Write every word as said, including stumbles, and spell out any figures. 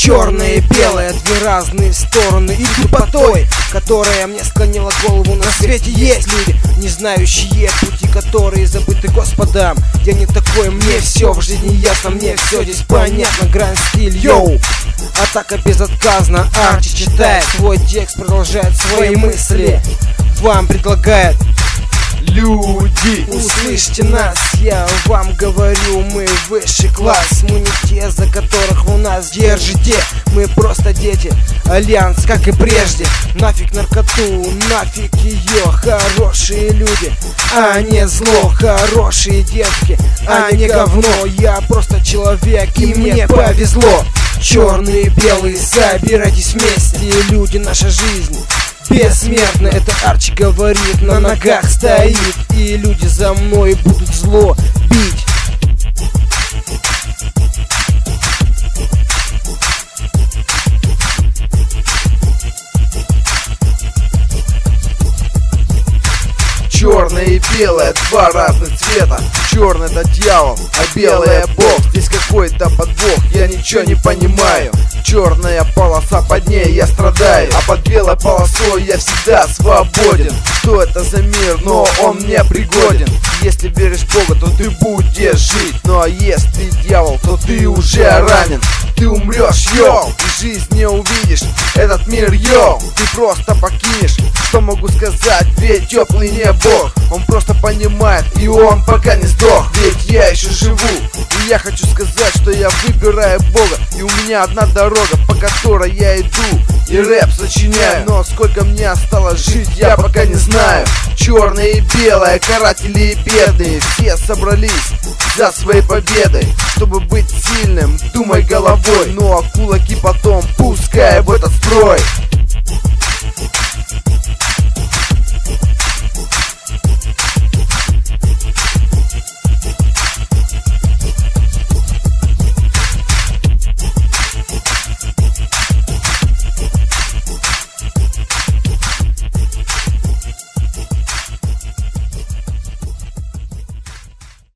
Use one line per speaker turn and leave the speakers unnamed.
Черное и белое, две разные стороны. Иду по той, которая мне склонила голову. На свете есть люди, не знающие пути, которые забыты Господом. Я не такой, мне все в жизни ясно, мне все здесь понятно. Гранд стиль, йоу. Атака безотказна, Арчи читает свой текст, продолжает свои мысли. Вам предлагает: люди, услышьте нас, я вам говорю, мы высший класс. Мы не те, за которых у нас держите, мы просто дети. Альянс, как и прежде. Нафиг наркоту, нафиг ее. Хорошие люди, а не зло. Хорошие детки, а не говно. Я просто человек, и мне повезло. Черные и белые, собирайтесь вместе. Люди, наша жизнь бессмертно, это Арчи говорит, на ногах стоит. И люди за мной будут зло бить.
Черное и белое, два разных цвета. Черный это дьявол, а белое бог. Здесь какой-то подвох, я ничего не понимаю. Черная полоса, под ней я страдаю, а под белой полосой я всегда свободен. Что это за мир, но он мне пригоден. Если веришь в Бога, то ты будешь жить. Ну а если ты дьявол, то ты уже ранен. Ты умрешь, йоу, и жизнь не увидишь. Этот мир, йоу, ты просто покинешь. Что могу сказать, ведь теплый не Бог. Он просто понимает, и он пока не сдох. Ведь я еще живу, и я хочу сказать, что я выбираю Бога. И у меня одна дорога, по которой я иду, и рэп сочиняю. Но сколько мне осталось жить, я пока не знаю. Черное и белое, каратели и бедные, все собрались за своей победой. Чтобы быть сильным, думай головой. Ну а кулаки потом пусть